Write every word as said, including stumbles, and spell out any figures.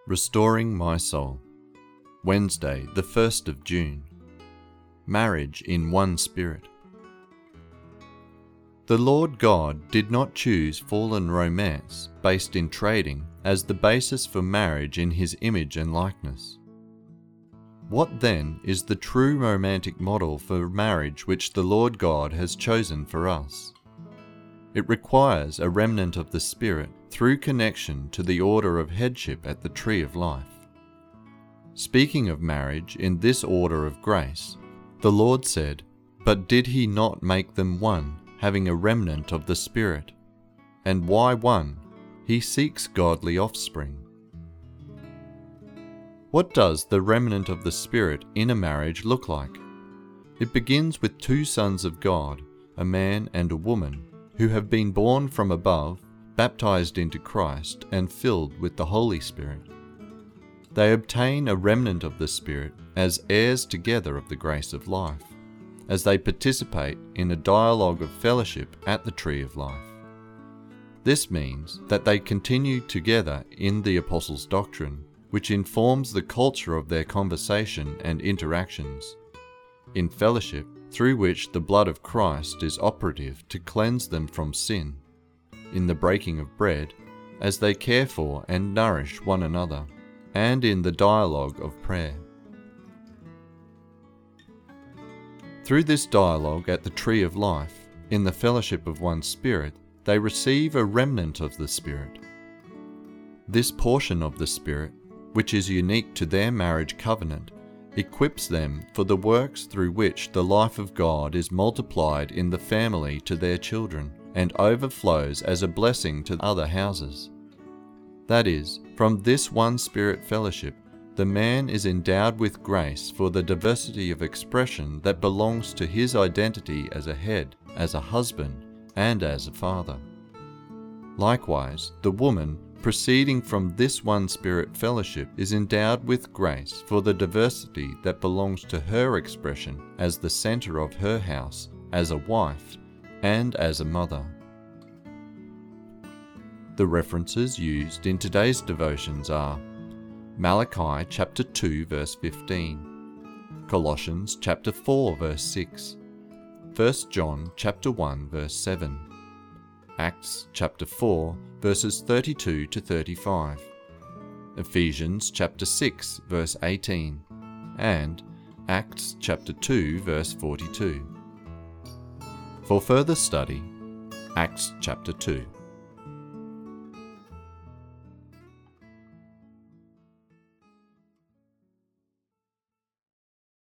Restoring My Soul. Wednesday, the first of June. Marriage in one spirit. The Lord God did not choose fallen romance based in trading as the basis for marriage in His image and likeness. What then is the true romantic model for marriage which the Lord God has chosen for us? It requires a remnant of the Spirit through connection to the order of headship at the Tree of Life. Speaking of marriage in this order of grace, the Lord said, "But did He not make them one, having a remnant of the Spirit? And why one? He seeks godly offspring." What does the remnant of the Spirit in a marriage look like? It begins with two sons of God, a man and a woman, who have been born from above, baptized into Christ, and filled with the Holy Spirit. They obtain a remnant of the Spirit as heirs together of the grace of life, as they participate in a dialogue of fellowship at the Tree of Life. This means that they continue together in the Apostles' doctrine, which informs the culture of their conversation and interactions, in fellowship through which the blood of Christ is operative to cleanse them from sin, in the breaking of bread, as they care for and nourish one another, and in the dialogue of prayer. Through this dialogue at the Tree of Life, in the fellowship of one Spirit, they receive a remnant of the Spirit. This portion of the Spirit, which is unique to their marriage covenant, equips them for the works through which the life of God is multiplied in the family to their children and overflows as a blessing to other houses. That is, from this one Spirit fellowship, the man is endowed with grace for the diversity of expression that belongs to his identity as a head, as a husband, and as a father. Likewise, the woman, proceeding from this one Spirit fellowship, is endowed with grace for the diversity that belongs to her expression as the center of her house, as a wife, and as a mother. The references used in today's devotions are Malachi chapter two verse fifteen, Colossians chapter four verse six, First John chapter one verse seven, Acts chapter four verses thirty-two to thirty-five, Ephesians chapter six verse eighteen, and Acts chapter two verse forty-two. For further study, Acts chapter two.